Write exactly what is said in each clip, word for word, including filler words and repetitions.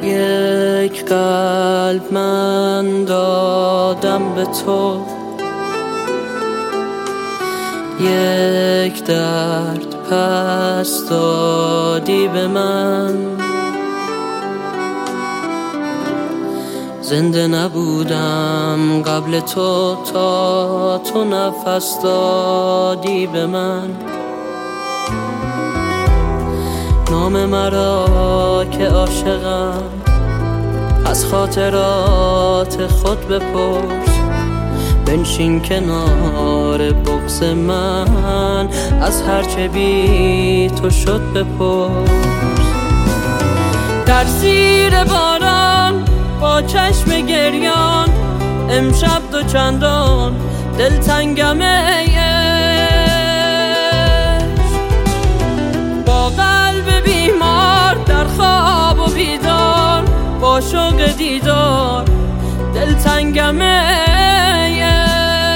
یک قلب من دادم به تو، یک درد پس دادی به من. زنده نبودم قبل تو تا تو نفس دادی به من. نام مرا که عاشقم از خاطرات خود بپرس. بنشین کنار بغض من از هرچه بی تو شد بپرس. در زیر باران با چشم گریان امشب دو چندان دلتنگم ای عشق. با قلب بیمار در خواب و بیدار با شوق دیدار دلتنگم ای عشق.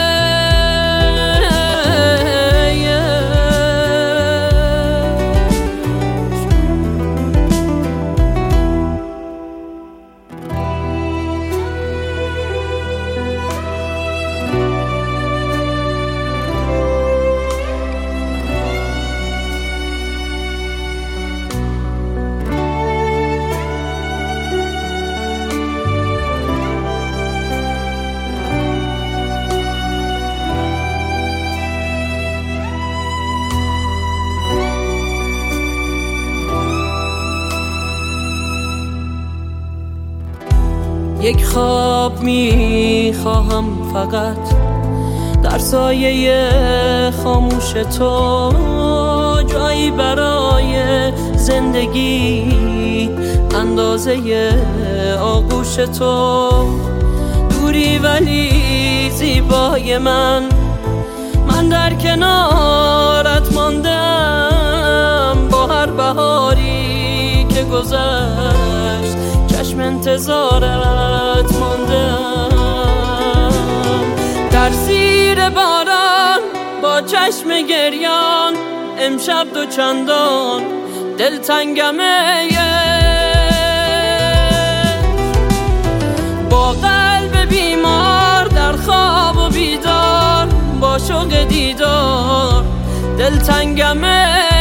یک خواب می خواهم فقط در سایه خاموش تو، جایی برای زندگی اندازه آغوش تو. دوری ولی زیبای من، من در کنارت ماندم با هر بهاری که گذشت چشم انتظارت ماندم. در زیر باران با چشم گریان امشب دو چندان دلتنگم ای عشق. با قلب بیمار در خواب و بیدار با شوق دیدار دلتنگم ای